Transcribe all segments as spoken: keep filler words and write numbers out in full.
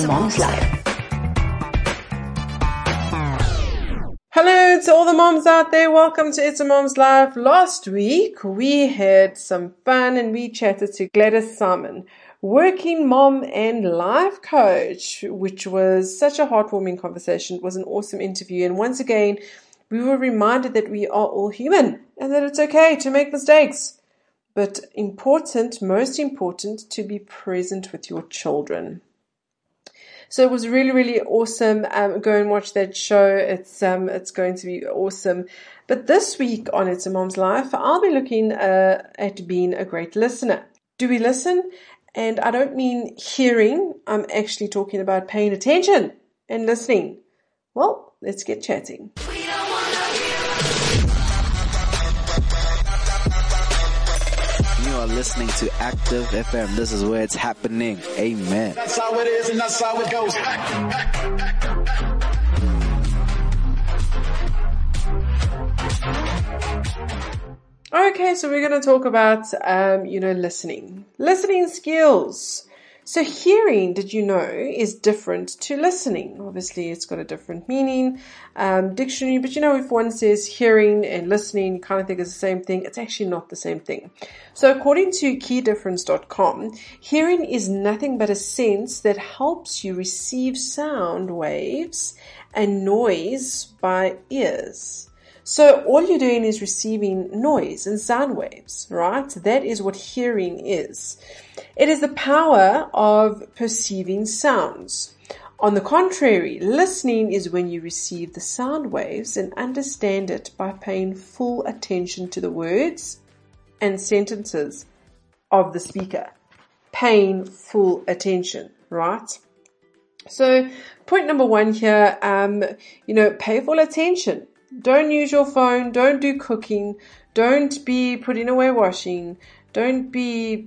a Mom's Life. Hello to all the moms out there. Welcome to It's a Mom's Life. Last week, we had some fun and we chatted to Gladys Simon, working mom and life coach, which was such a heartwarming conversation. It was an awesome interview. And once again, we were reminded that we are all human and that it's okay to make mistakes. But important, most important, to be present with your children. So it was really, really awesome. Um, go and watch that show. It's um, it's going to be awesome. But this week on It's a Mom's Life, I'll be looking uh, at being a great listener. Do we listen? And I don't mean hearing. I'm actually talking about paying attention and listening. Well, let's get chatting. Listening to Active F M. This is where it's happening. Amen. That's how it is and that's how it goes. Okay, so we're going to talk about, um, you know, listening. Listening skills. So hearing, did you know, is different to listening. Obviously, it's got a different meaning, um, dictionary. But you know, if one says hearing and listening, you kind of think it's the same thing. It's actually not the same thing. So according to key difference dot com, hearing is nothing but a sense that helps you receive sound waves and noise by ears. So all you're doing is receiving noise and sound waves, right? That is what hearing is. It is the power of perceiving sounds. On the contrary, listening is when you receive the sound waves and understand it by paying full attention to the words and sentences of the speaker. Paying full attention, right? So point number one here, um, you know, pay full attention. Don't use your phone. Don't do cooking. Don't be putting away washing. Don't be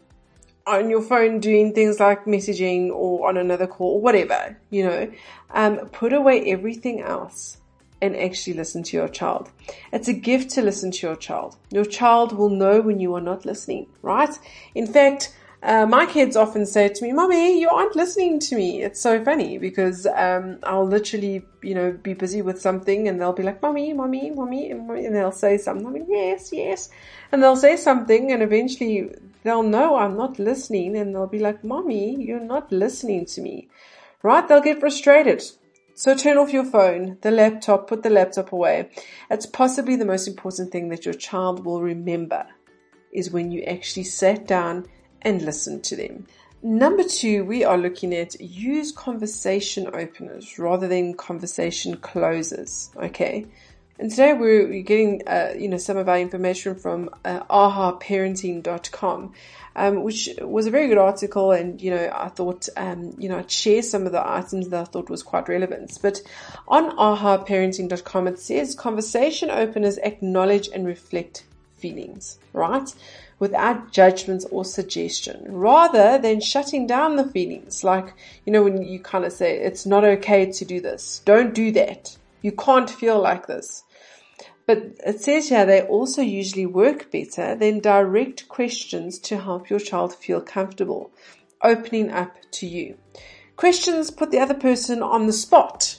on your phone doing things like messaging or on another call or whatever, you know. Um, put away everything else and actually listen to your child. It's a gift to listen to your child. Your child will know when you are not listening, right? In fact, Uh, my kids often say to me, "Mommy, you aren't listening to me." It's so funny because um, I'll literally, you know, be busy with something and they'll be like, "Mommy, mommy, mommy," and they'll say something. I mean, yes, yes. And they'll say something and eventually they'll know I'm not listening and they'll be like, "Mommy, you're not listening to me." Right? They'll get frustrated. So turn off your phone, the laptop, put the laptop away. It's possibly the most important thing that your child will remember is when you actually sat down and listen to them. Number two, we are looking at use conversation openers rather than conversation closers. Okay. And today we're, we're getting, uh, you know, some of our information from uh, aha parenting dot com, um, which was a very good article. And, you know, I thought, um, you know, I'd share some of the items that I thought was quite relevant. But on aha parenting dot com, it says conversation openers acknowledge and reflect feelings, right? Without judgment or suggestion, rather than shutting down the feelings. Like, you know, when you kind of say, it's not okay to do this. Don't do that. You can't feel like this. But it says here they also usually work better than direct questions to help your child feel comfortable, opening up to you. Questions put the other person on the spot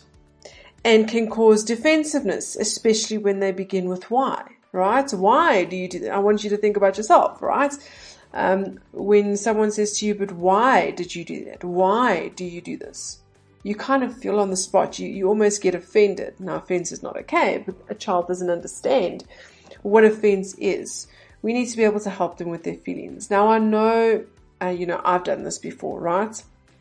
and can cause defensiveness, especially when they begin with why. Right? Why do you do that? I want you to think about yourself, right? Um, when someone says to you, but why did you do that? Why do you do this? You kind of feel on the spot. You, you almost get offended. Now, offense is not okay, but a child doesn't understand what offense is. We need to be able to help them with their feelings. Now, I know, uh, you know, I've done this before, right?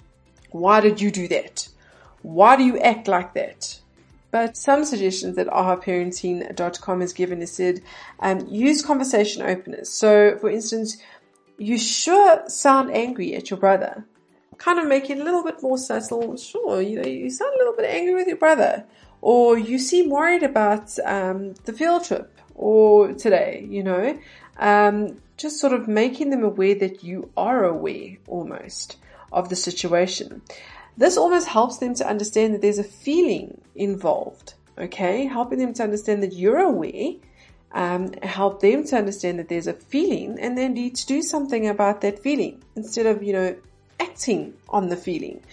Why did you do that? Why do you act like that? But some suggestions that aha parenting dot com has given is said, um, use conversation openers. So, for instance, you sure sound angry at your brother. Kind of make it a little bit more subtle. Sure, you know, you sound a little bit angry with your brother. Or you seem worried about um, the field trip or today, you know. Um, just sort of making them aware that you are aware almost of the situation. This almost helps them to understand that there's a feeling involved, okay? Helping them to understand that you're aware, um, help them to understand that there's a feeling and they need to do something about that feeling instead of, you know, acting on the feeling.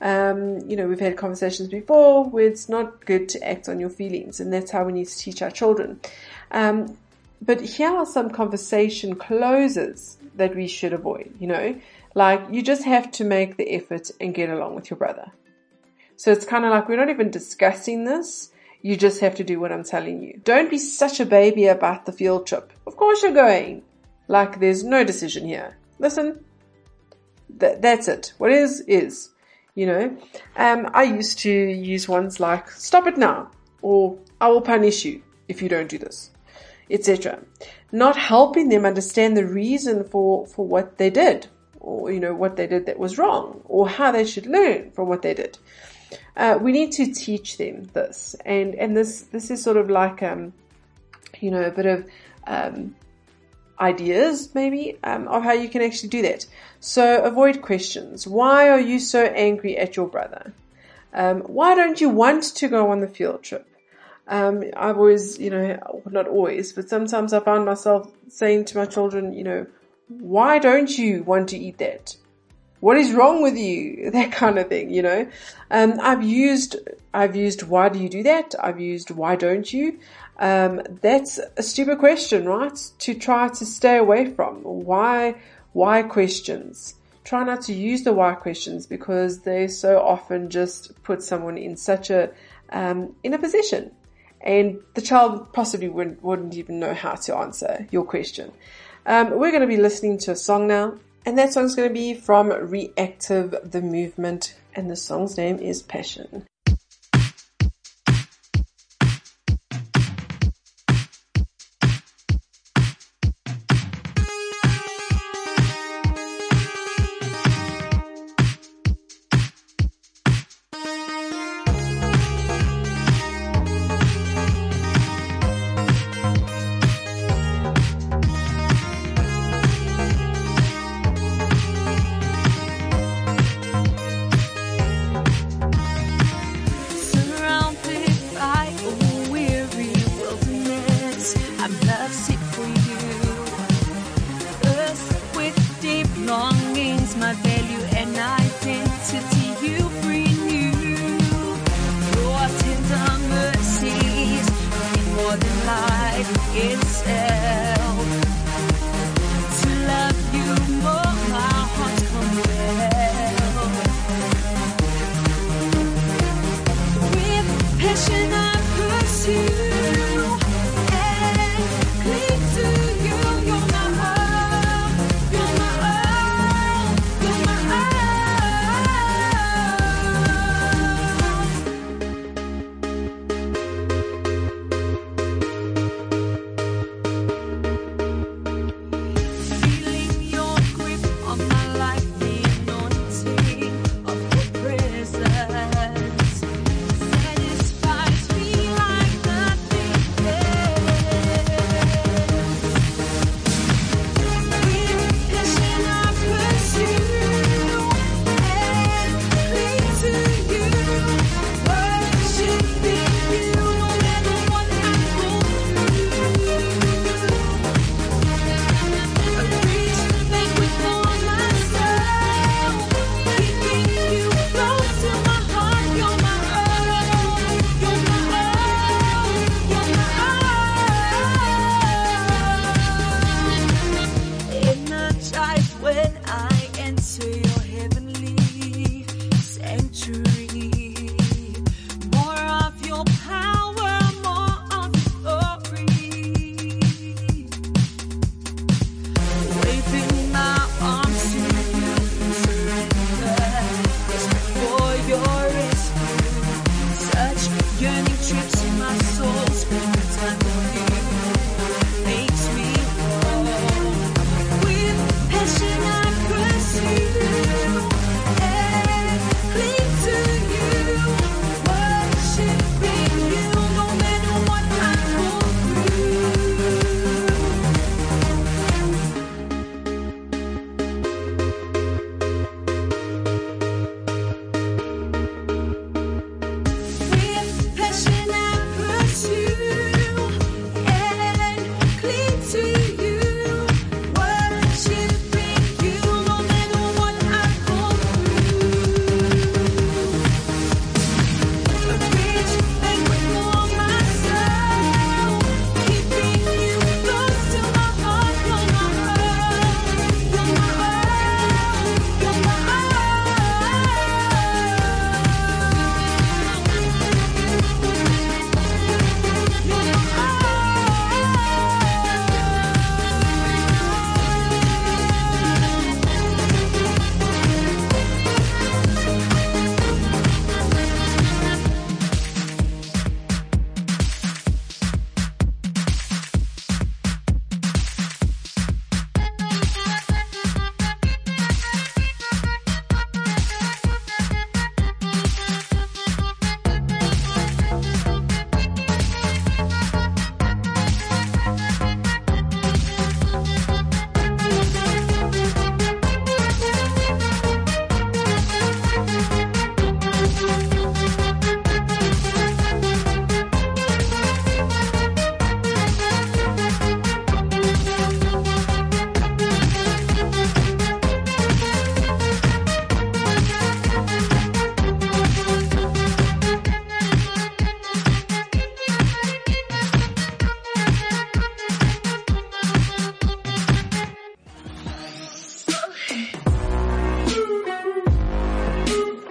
Um, you know, we've had conversations before where it's not good to act on your feelings, and that's how we need to teach our children. Um, but here are some conversation closers that we should avoid, you know, like you just have to make the effort and get along with your brother. So it's kind of like we're not even discussing this. You just have to do what I'm telling you. Don't be such a baby about the field trip. Of course you're going. Like there's no decision here. Listen, th- that's it. What is, is. You know, um, I used to use ones like, stop it now, or I will punish you if you don't do this, et cetera. Not helping them understand the reason for, for what they did, or, you know, what they did that was wrong, or how they should learn from what they did. Uh, we need to teach them this. And, and this, this is sort of like, um, you know, a bit of, um, ideas maybe, um, of how you can actually do that. So avoid questions. Why are you so angry at your brother? Um, why don't you want to go on the field trip? Um, I've always, you know, not always, but sometimes I found myself saying to my children, you know, why don't you want to eat that? What is wrong with you? That kind of thing, you know. Um, I've used, I've used, why do you do that? I've used, why don't you? Um, that's a stupid question, right? To try to stay away from. Why, why questions? Try not to use the why questions because they so often just put someone in such a, um, in a position. And the child possibly wouldn't, wouldn't even know how to answer your question. Um, we're going to be listening to a song now. And that song's going to be from Reactive, The Movement. And the song's name is Passion.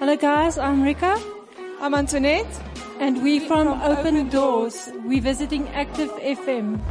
Hello guys, I'm Rika. I'm Antoinette. And we from, from Open, Open Doors. Doors. We're visiting Active F M.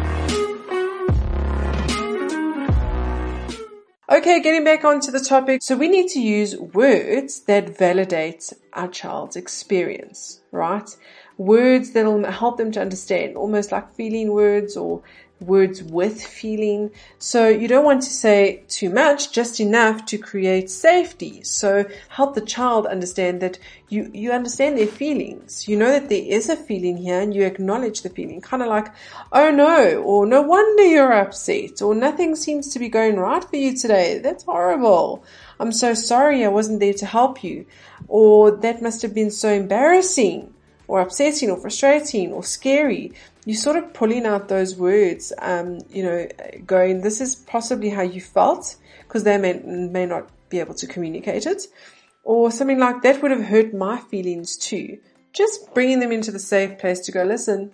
Okay, getting back onto the topic. So we need to use words that validate our child's experience, right? Words that'll help them to understand, almost like feeling words or words with feeling. So you don't want to say too much, just enough to create safety. So help the child understand that you, you understand their feelings. You know that there is a feeling here and you acknowledge the feeling. Kind of like, oh no, or no wonder you're upset, or nothing seems to be going right for you today. That's horrible. I'm so sorry I wasn't there to help you. Or that must have been so embarrassing, or upsetting, or frustrating, or scary. You're sort of pulling out those words, um, you know, going, this is possibly how you felt, because they may, may not be able to communicate it. Or something like, that would have hurt my feelings too. Just bringing them into the safe place to go, listen,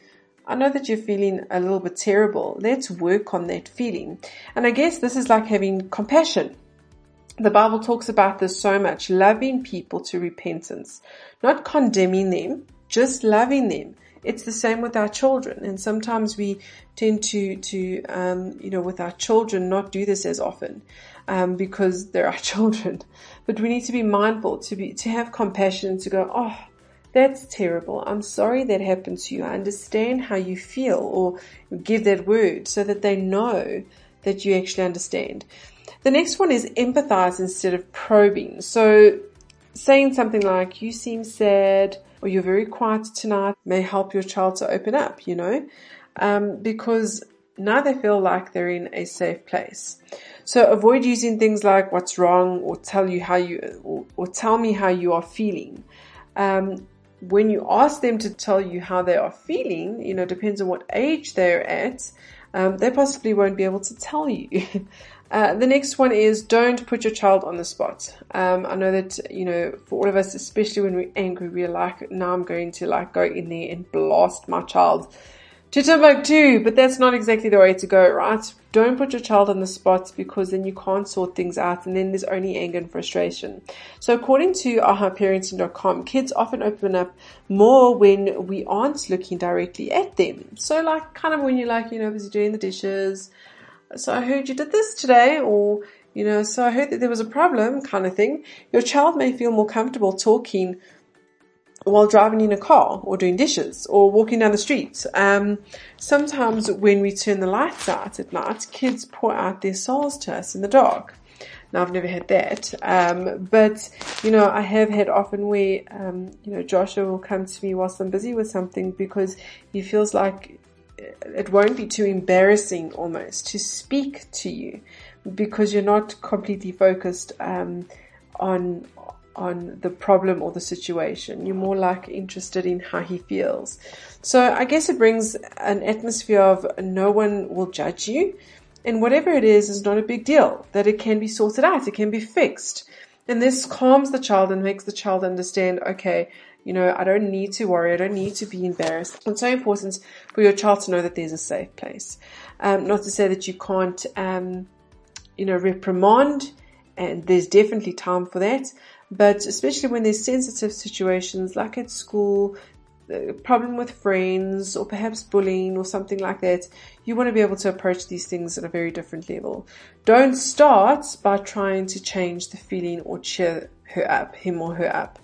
I know that you're feeling a little bit terrible. Let's work on that feeling. And I guess this is like having compassion. The Bible talks about this so much, loving people to repentance, not condemning them, just loving them. It's the same with our children, and sometimes we tend to, to um, you know, with our children, not do this as often um, because they're our children. But we need to be mindful, to be to have compassion, to go, oh, that's terrible. I'm sorry that happened to you. I understand how you feel, or give that word so that they know that you actually understand. The next one is empathize instead of probing. So saying something like, you seem sad, or you're very quiet tonight, may help your child to open up, you know, um, because now they feel like they're in a safe place. So avoid using things like what's wrong, or tell you how you, or, or tell me how you are feeling. Um, when you ask them to tell you how they are feeling, you know, depends on what age they're at, um, they possibly won't be able to tell you. Uh, the next one is don't put your child on the spot. Um, I know that, you know, for all of us, especially when we're angry, we're like, now I'm going to like go in there and blast my child to Timbuktu, but that's not exactly the way to go, right? Don't put your child on the spot, because then you can't sort things out, and then there's only anger and frustration. So according to aha parenting dot com, kids often open up more when we aren't looking directly at them. So like kind of when you're like, you know, busy doing the dishes, so I heard you did this today, or, you know, so I heard that there was a problem kind of thing. Your child may feel more comfortable talking while driving in a car, or doing dishes, or walking down the street. Um, sometimes when we turn the lights out at night, kids pour out their souls to us in the dark. Now, I've never had that, um, but, you know, I have had often where, um, you know, Joshua will come to me whilst I'm busy with something, because he feels like it won't be too embarrassing almost to speak to you, because you're not completely focused um, on on the problem or the situation. You're more like interested in how he feels. So I guess it brings an atmosphere of no one will judge you, and whatever it is is not a big deal, that it can be sorted out, it can be fixed. And this calms the child and makes the child understand, okay, you know, I don't need to worry. I don't need to be embarrassed. It's so important for your child to know that there's a safe place. Um, not to say that you can't, um, you know, reprimand, and there's definitely time for that. But especially when there's sensitive situations like at school, a problem with friends, or perhaps bullying or something like that, you want to be able to approach these things at a very different level. Don't start by trying to change the feeling or cheer her up, him or her up.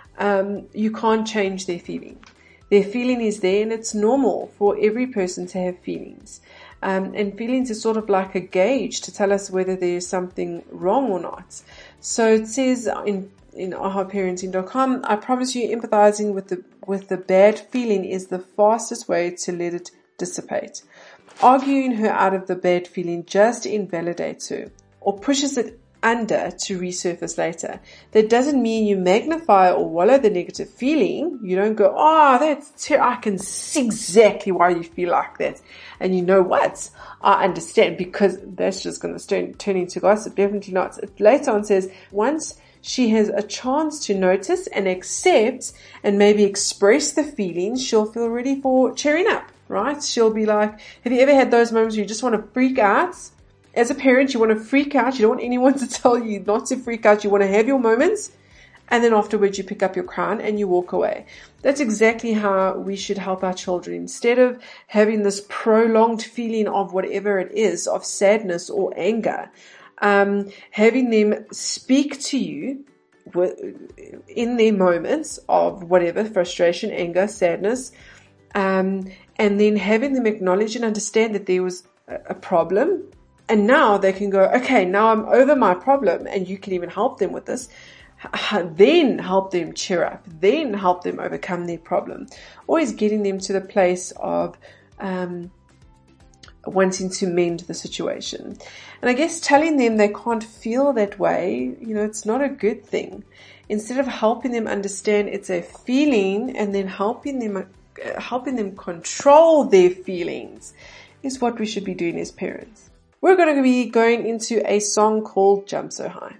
Um, you can't change their feeling. Their feeling is there, and it's normal for every person to have feelings. Um, and feelings is sort of like a gauge to tell us whether there is something wrong or not. So it says in in aha parenting dot com, I promise you, empathizing with the with the bad feeling is the fastest way to let it dissipate. Arguing her out of the bad feeling just invalidates her, or pushes it under to resurface later. That doesn't mean you magnify or wallow the negative feeling. You don't go, oh, that's ter- I can see exactly why you feel like that. And you know what? I understand, because that's just going to turn, turn into gossip. Definitely not. It later on says, once she has a chance to notice and accept and maybe express the feelings, she'll feel ready for cheering up, right? She'll be like, have you ever had those moments where you just want to freak out? As a parent, you want to freak out. You don't want anyone to tell you not to freak out. You want to have your moments. and then afterwards you pick up your crown and you walk away. That's exactly how we should help our children. Instead of having this prolonged feeling of whatever it is, of sadness or anger, um, having them speak to you in their moments of whatever, frustration, anger, sadness, um, and then having them acknowledge and understand that there was a problem. And now they can go, okay, now I'm over my problem, and you can even help them with this. Then help them cheer up. Then help them overcome their problem. Always getting them to the place of um, wanting to mend the situation. And I guess telling them they can't feel that way, you know, it's not a good thing. Instead of helping them understand it's a feeling and then helping them, uh, helping them control their feelings is what we should be doing as parents. We're going to be going into a song called Jump So High.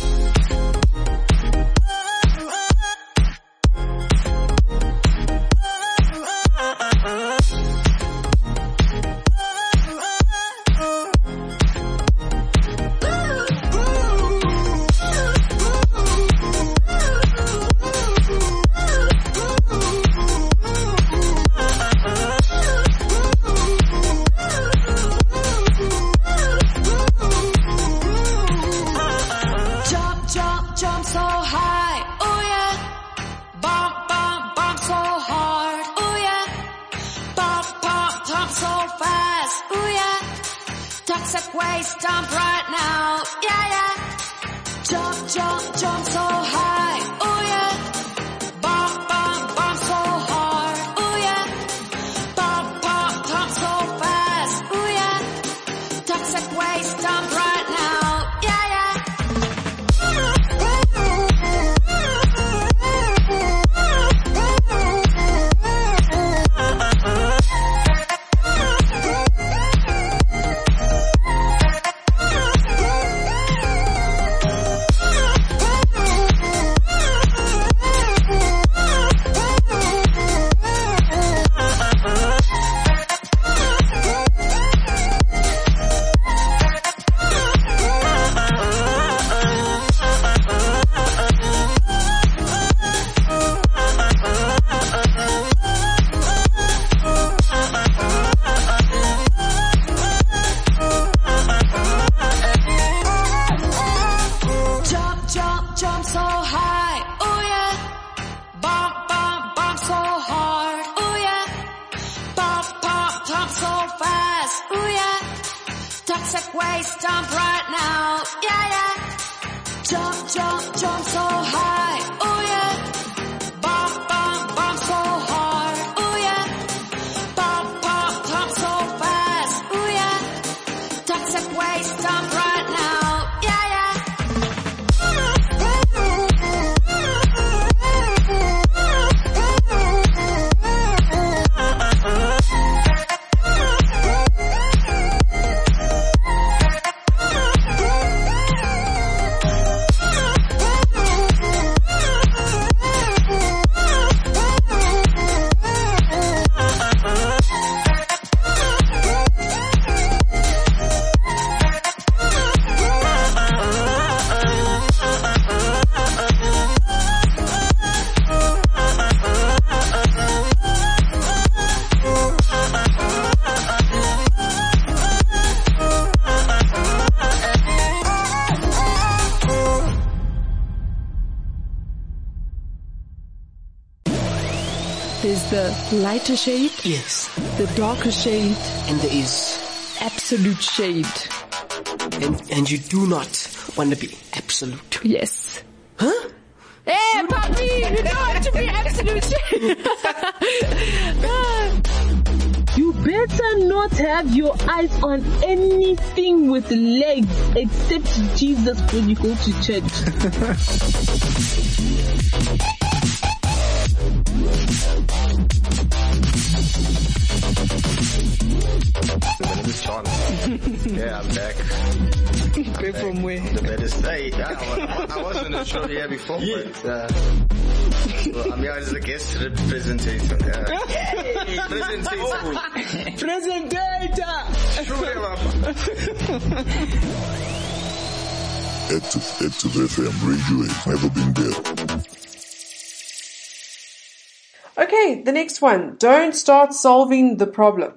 There's the lighter shade. Yes. The darker shade. And there is absolute shade. And and you do not want to be absolute. Yes. Huh? Hey, puppy! You don't want to be absolute shade. You better not have your eyes on anything with legs except Jesus when you go to church. My name is John. Yeah, I'm back. I'm back from where? The better stay. Yeah, I, I was in the show here before, yeah. but uh, well, I'm here as a guest representative. Yeah. Hey, presentator. Presentator. Active, Active F M, Radio Wave, never been there. Okay, the next one. Don't start solving the problem.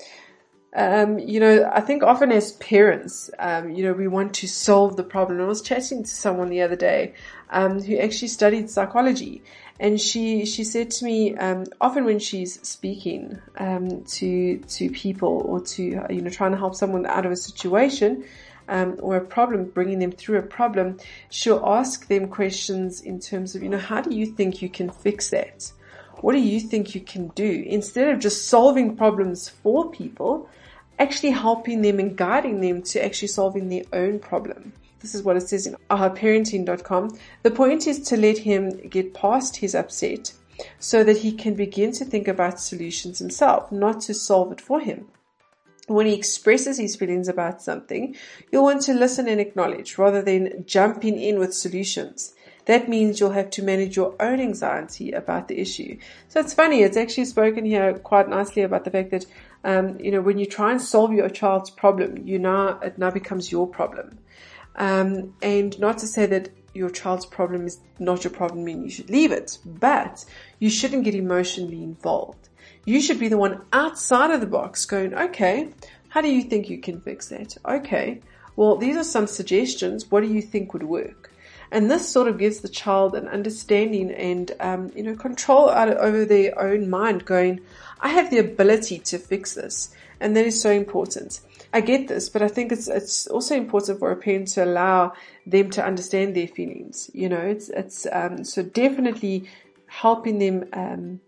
Um, you know, I think often as parents, um, you know, we want to solve the problem. I was chatting to someone the other day, um, who actually studied psychology, and she, she said to me, um, often when she's speaking, um, to, to people or to, you know, trying to help someone out of a situation, um, or a problem, bringing them through a problem, she'll ask them questions in terms of, you know, how do you think you can fix that? What do you think you can do? Instead of just solving problems for people, actually helping them and guiding them to actually solving their own problem. This is what it says in aha parenting dot com. The point is to let him get past his upset so that he can begin to think about solutions himself, not to solve it for him. When he expresses his feelings about something, you'll want to listen and acknowledge rather than jumping in with solutions. That means you'll have to manage your own anxiety about the issue. So it's funny, it's actually spoken here quite nicely about the fact that, um, you know, when you try and solve your child's problem, you now, it now becomes your problem. Um, and not to say that your child's problem is not your problem and you should leave it, but you shouldn't get emotionally involved. You should be the one outside of the box going, okay, how do you think you can fix that? Okay, well, these are some suggestions. What do you think would work? And this sort of gives the child an understanding and, um, you know, control out over their own mind going, I have the ability to fix this. And that is so important. I get this, but I think it's, it's also important for a parent to allow them to understand their feelings. You know, it's, it's, um, so definitely helping them, um,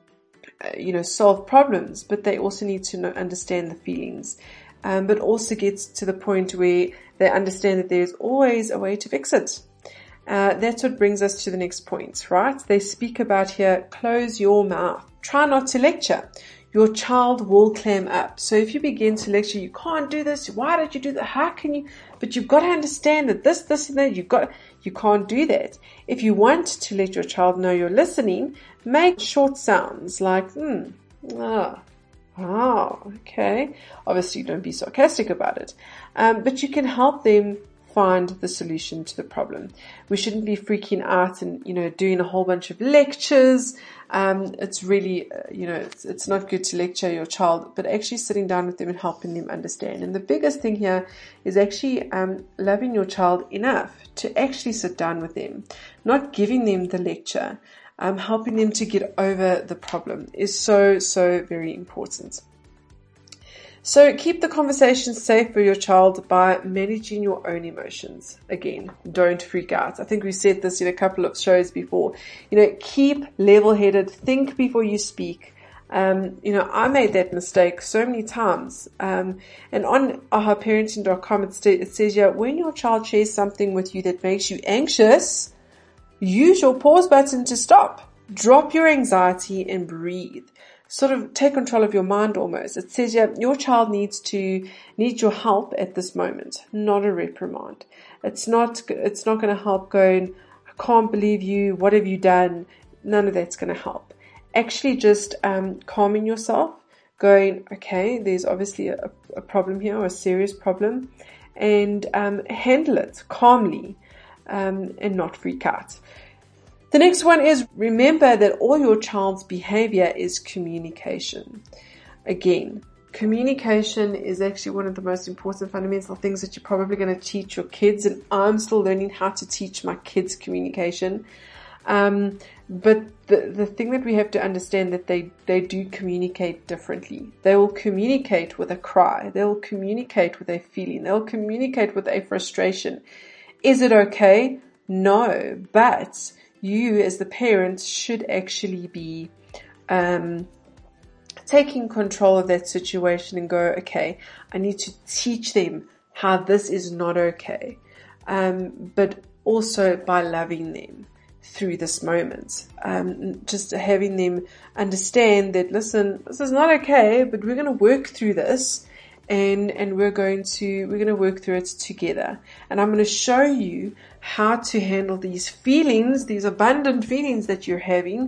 uh, you know, solve problems, but they also need to know, understand the feelings. Um, but also gets to the point where they understand that there's always a way to fix it. Uh, that's what brings us to the next point, right? They speak about here, close your mouth. Try not to lecture. Your child will clam up. So if you begin to lecture, you can't do this. Why did you do that? How can you? But you've got to understand that this, this, and that. You've got, you can't do that. If you want to let your child know you're listening, make short sounds like, hmm, ah, ah, okay. Obviously, don't be sarcastic about it. Um, but you can help them find the solution to the problem. We shouldn't be freaking out and, you know, doing a whole bunch of lectures. Um, it's really, uh, you know, it's, it's not good to lecture your child, but actually sitting down with them and helping them understand. And the biggest thing here is actually um, loving your child enough to actually sit down with them, not giving them the lecture. Um, helping them to get over the problem is so, so very important. So keep the conversation safe for your child by managing your own emotions. Again, don't freak out. I think we said this in a couple of shows before. You know, keep level-headed. Think before you speak. Um, you know, I made that mistake so many times. Um, and on aha parenting dot com, it, st- it says here, when your child shares something with you that makes you anxious, use your pause button to stop. Drop your anxiety and breathe. Sort of take control of your mind almost. It says yeah, your child needs to, needs your help at this moment, not a reprimand. It's not, it's not going to help going, I can't believe you, what have you done? None of that's going to help. Actually just, um, calming yourself, going, okay, there's obviously a, a problem here, or a serious problem, and, um, handle it calmly, um, and not freak out. The next one is remember that all your child's behavior is communication. Again, communication is actually one of the most important fundamental things that you're probably going to teach your kids, and I'm still learning how to teach my kids communication. Um, but the, the thing that we have to understand that they, they do communicate differently. They will communicate with a cry. They will communicate with a feeling. They'll communicate with a frustration. Is it okay? No, but you as the parent should actually be um, taking control of that situation and go, okay, I need to teach them how this is not okay. Um, but also by loving them through this moment. Um, just having them understand that, listen, this is not okay, but we're going to work through this. And, and we're going to, we're going to work through it together. And I'm going to show you how to handle these feelings, these abundant feelings that you're having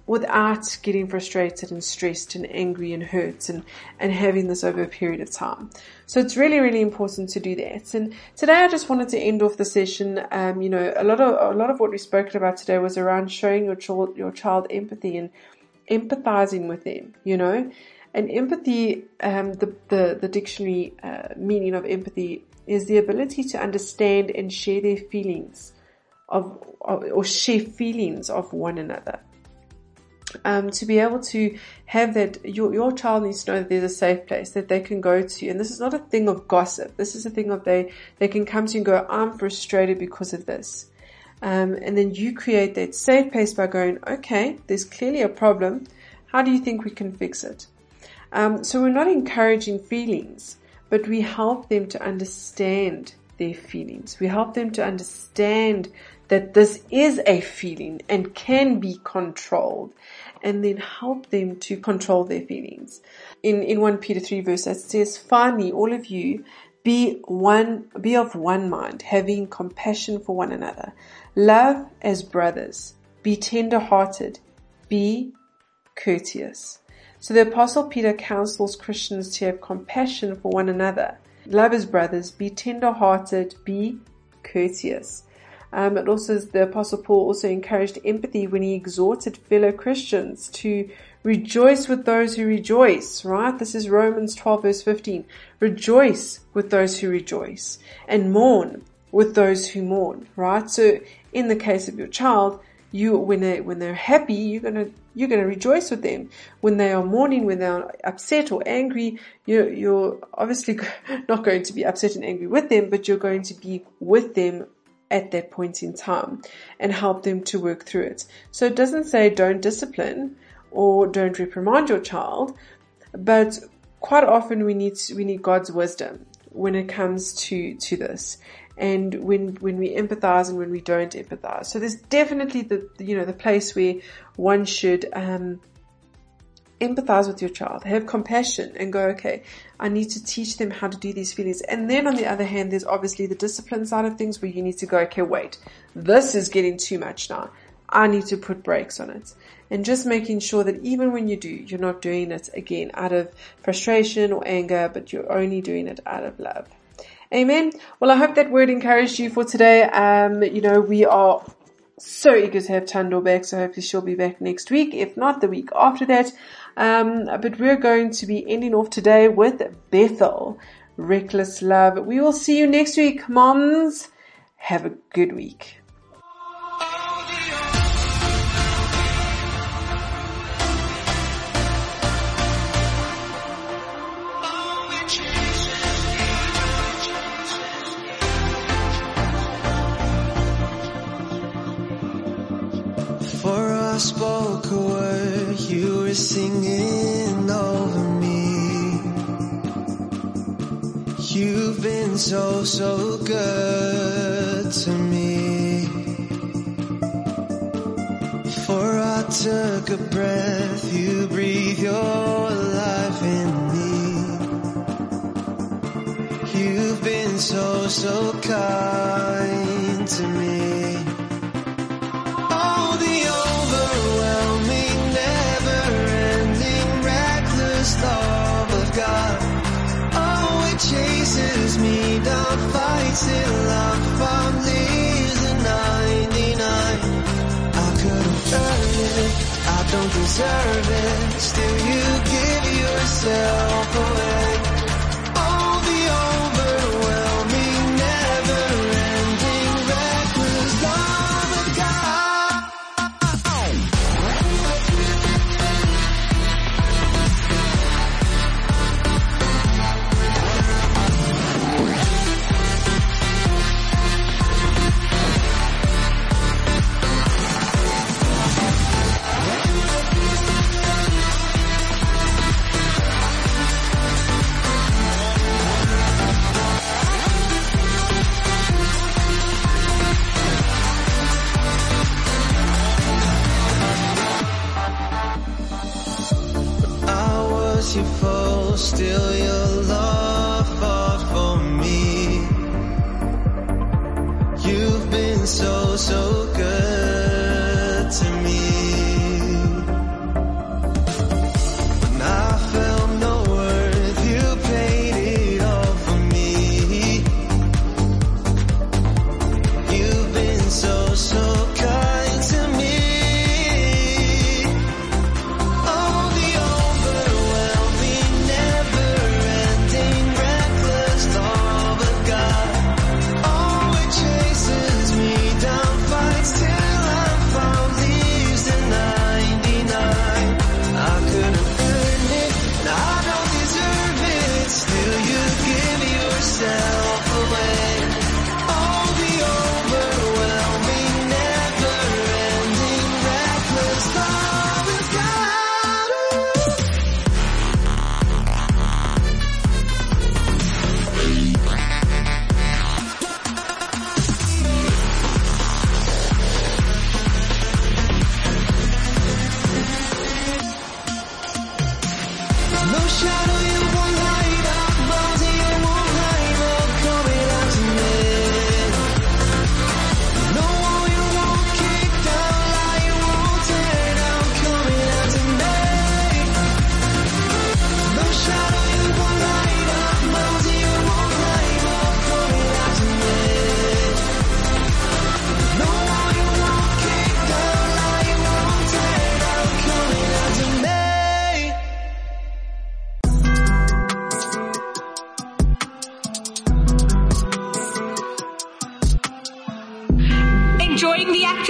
without getting frustrated and stressed and angry and hurt and, and having this over a period of time. So it's really, really important to do that. And today I just wanted to end off the session. Um, you know, a lot of, a lot of what we've spoken about today was around showing your child, your child empathy and empathizing with them, you know. And empathy, um, the, the, the dictionary uh, meaning of empathy is the ability to understand and share their feelings of, of or share feelings of one another. Um, to be able to have that, your, your child needs to know that there's a safe place that they can go to. And this is not a thing of gossip. This is a thing of they, they can come to you and go, I'm frustrated because of this. Um, and then you create that safe place by going, okay, there's clearly a problem. How do you think we can fix it? Um, so we're not encouraging feelings, but we help them to understand their feelings. We help them to understand that this is a feeling and can be controlled, and then help them to control their feelings. In, in First Peter three verse eight, it says, finally, all of you, be one, be of one mind, having compassion for one another. Love as brothers. Be tender-hearted. Be courteous. So the Apostle Peter counsels Christians to have compassion for one another. Love as brothers. Be tender-hearted. Be courteous. Um, it also, the Apostle Paul also encouraged empathy when he exhorted fellow Christians to rejoice with those who rejoice, right? This is Romans twelve verse fifteen. Rejoice with those who rejoice and mourn with those who mourn, right? So in the case of your child, you, when they, when they're happy, you're gonna, you're gonna rejoice with them. When they are mourning, when they're upset or angry, you're, you're obviously not going to be upset and angry with them, but you're going to be with them at that point in time and help them to work through it. So it doesn't say don't discipline or don't reprimand your child, but quite often we need we need God's wisdom when it comes to to this, and when when we empathize and when we don't empathize. So there's definitely the you know the place where one should um empathize with your child, have compassion and go, okay, I need to teach them how to do these feelings. And then on the other hand, there's obviously the discipline side of things where you need to go, okay, wait, this is getting too much now. I need to put brakes on it. And just making sure that even when you do, you're not doing it again out of frustration or anger, but you're only doing it out of love. Amen. Well, I hope that word encouraged you for today. Um, you know, we are so eager to have Tando back, so hopefully she'll be back next week, if not the week after that. Um, but we're going to be ending off today with Bethel, Reckless Love. We will see you next week, moms. Have a good week. Before I spoke a word, you were singing over me. You've been so, so good to me. Before I took a breath, you breathed your life in me. You've been so, so kind to me. Love of God, oh, it chases me down, fights till I'm found, leaves at ninety-nine. I couldn't earn it, I don't deserve it, still you give yourself away. Oh, the overwhelming, never-ending, reckless love of God. Your foe, still your love fought for me. You've been so, so good to me.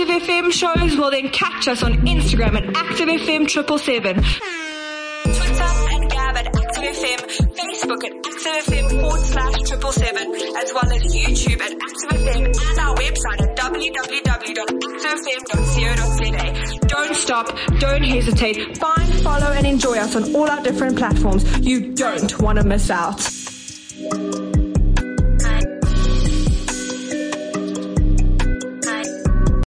Active F M shows? Well, then catch us on Instagram at Active F M triple seven. Twitter and Gab at Active F M, Facebook at Active F M forward slash triple seven, as well as YouTube at Active F M and our website at w w w dot active f m dot co dot z a. Don't stop, don't hesitate. Find, follow and enjoy us on all our different platforms. You don't want to miss out.